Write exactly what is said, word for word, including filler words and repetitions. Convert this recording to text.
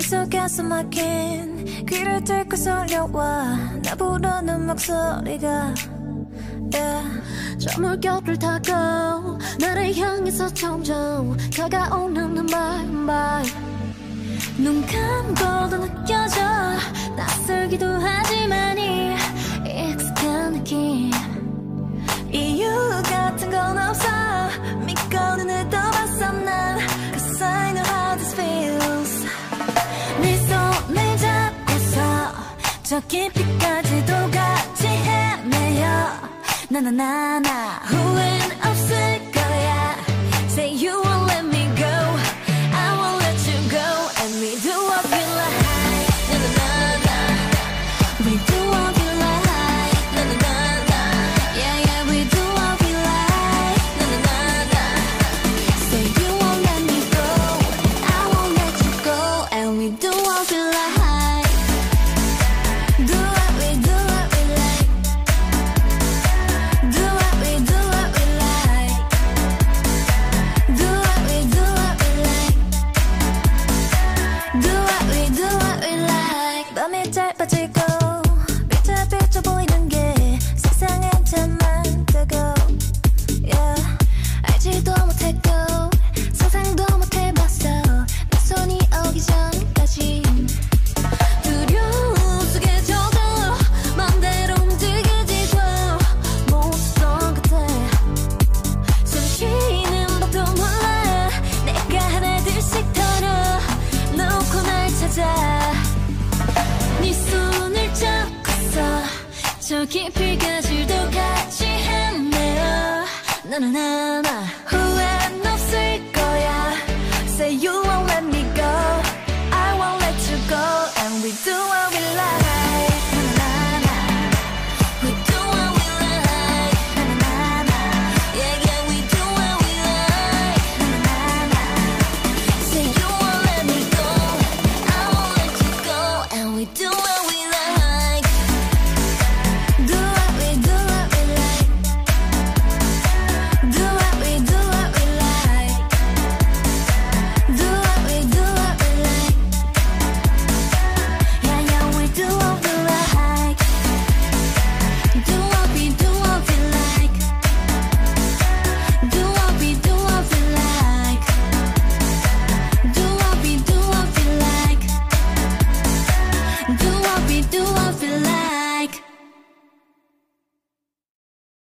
속에서 막힌 귀를 뚫고 설려와 나 부르는 목소리가 yeah. 저 물결을 타고 나를 향해서 점점 다가오는 my my 눈 감고도 느껴져 낯설기도 하지만 이 익숙한 느낌 이유 같은 건 없어 믿고 눈을 떠봤어 난 Cause I know how this feels 네 손을 잡고서 저 깊이까지도 같이 헤매요 나나나나 후회는 없을 거야 Say you won't let me go I won't let you go And we do what we like 나나나나 We do what we like 나나나나 Yeah yeah we do what we like 나나나나 Say you won't let me go I won't let you go And we do what we like Do what we do what we like Do what we do what we like Do what we do what we like Do what we do what we like 밤이 짧아지고 비쳐 비쳐 보이는 게 세상엔 참 많다고 yeah. 알지도 못했고 상상도 못해봤어 내 손이 오기 전까지 두려움 속에 젖어 맘대로 움직이지도 못했던 그때 숨 쉬는 법도 몰라 내가 하나둘씩 털어놓고 날 찾아 네 손을 잡고서 저 깊이까지도 같이 헤매어 나나나나